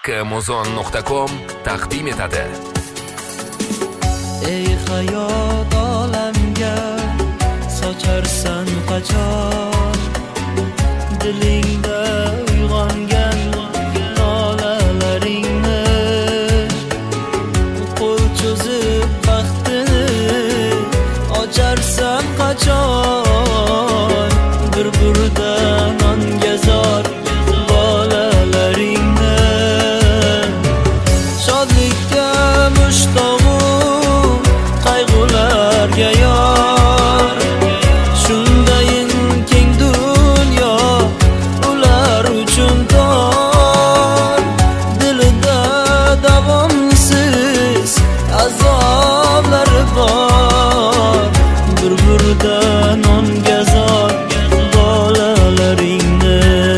kmozon.com taqdim etadi. Ey hayot olamga socharsan qachon, dilingda uyg'ongan nolalaringni, qo'l cho'zib baxtini ocharsan qachon, bir burda nonga zor bolalaringni, shodlikka mushtoqu qayg'ularga yor, shundayin keng dunyo ular uchun tor, dilida davomsiz azoblar bor, bir burda nonga zor bolalaringni.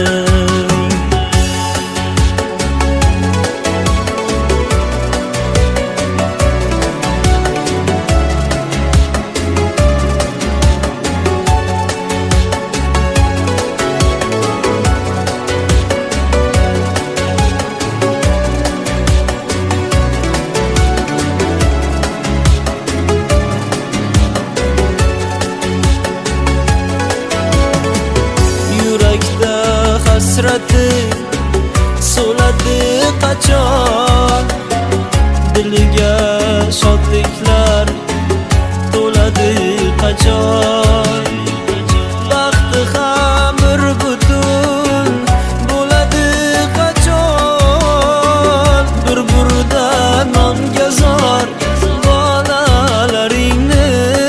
Yurakda hasrati so'ladi qachon, diliga shodliklar to'ladi qachon, baxti ham bir butun bo'ladi qachon, bir burda nonga zor bolalaringni,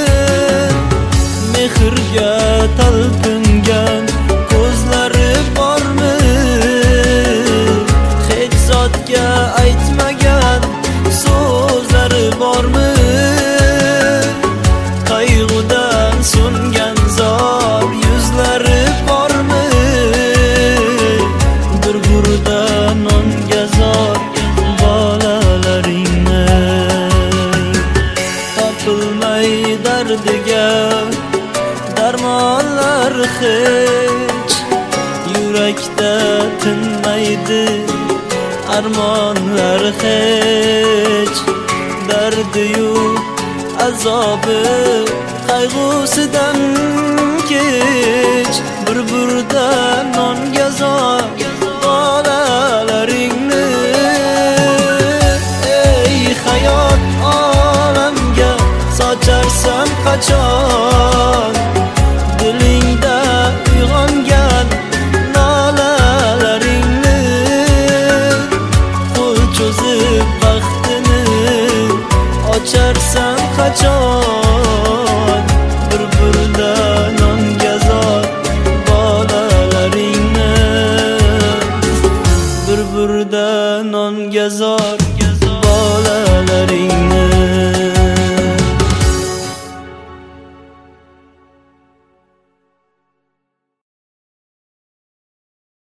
mehrga talpingan ko'zlari bormi, hech zotga aytmagan so'zlari bormi, qayg'udan so'ngan zor yuzlari bormi, bir burda nonga zor bolalaringni, topilmay dardiga darmonlar hech, yurakda tinmaydi armonlar hech, dardiyu azobi qayg'usidan kech, bir burda nonga zor bolalaringni. Ey hayot olamga socharsan qachon, dilingda uyg'ongan nolalaringni, qo'l cho'zib baxtini ocharsan qachon, bir burda nonga zor bolalaringni, bir burda nonga zor